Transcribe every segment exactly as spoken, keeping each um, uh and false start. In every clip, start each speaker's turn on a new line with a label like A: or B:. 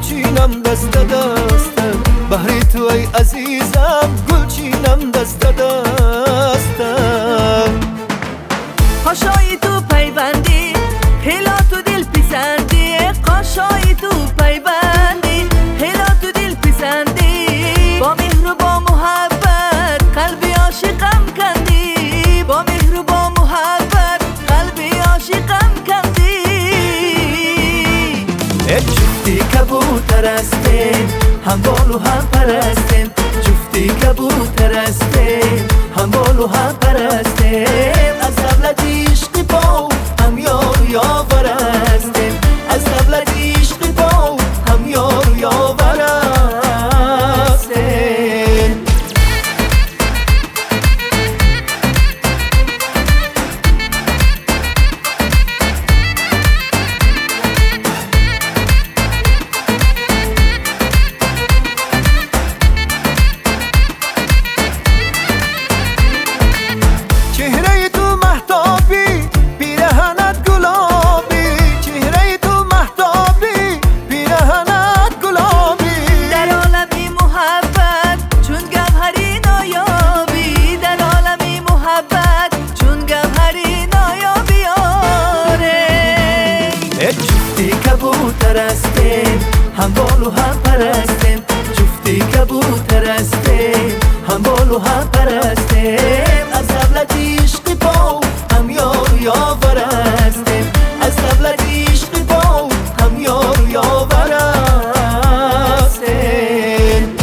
A: چینم دست دستم، بهر تو ای عزیزم گل چینم دست دستم.
B: قاشای تو پیوندی هلا تو دل پسندی، قاشای تو پیوندی هلا تو دل پسندی، با مهر و با محبت قلبی عاشقم کندی، با مهر و با محبت قلبی عاشقم کندی.
A: جفتی کبوتر هستیم، هم بال و هم پرستیم، جفتی کبوتر هستیم، هم بال و هم پرستیم. از قبلت عشق با هم یار و یاور هستیم، از قبلت عشق با هم یار و یاور هستیم. چهره تو مهتابی پیرهنت گلابی، چهره تو مهتابی پیرهنت گلابی.
B: در عالمی محبت چون گوهری نایابی، در عالمی محبت چون گوهری نایابی. آره
A: جفتی کبوتر هستیم، هم بال و هم پرستیم، جفتی کبوتر هستیم، هم بال و هم پرستیم. از قبلت عشق با هم یار و یاور هستیم، از قبلت عشق با هم یار و یاور هستیم.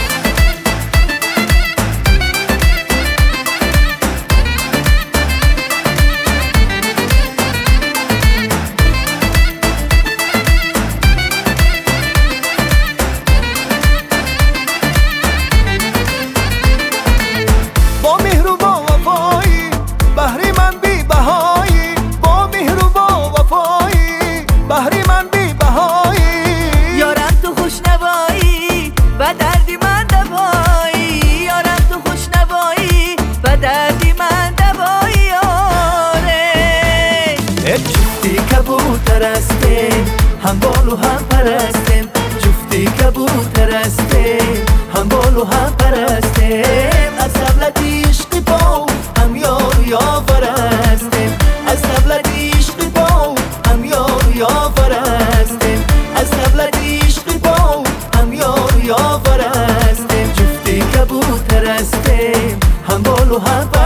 A: با مهر و با وفایی بهری من بی بهایی، با مهر و با وفایی بهری من بی بهایی.
B: یارم تو خوشنوایی و دردی من دوایی، یارم تو خوشنوایی و دردی من دوایی. آره
A: جفتی کبوتر هستیم، هم بال و هم پرستیم، جفتی کبوتر هستیم، هم بال و هم پرستیم. از قبلت عشق با هم یار و یاور هستیم، از قبلت عشق با هم یار و یاور هستیم، از قبلت عشق با هم یار و یاور هستیم. جفتی کبوتر هستیم، هم بال و هم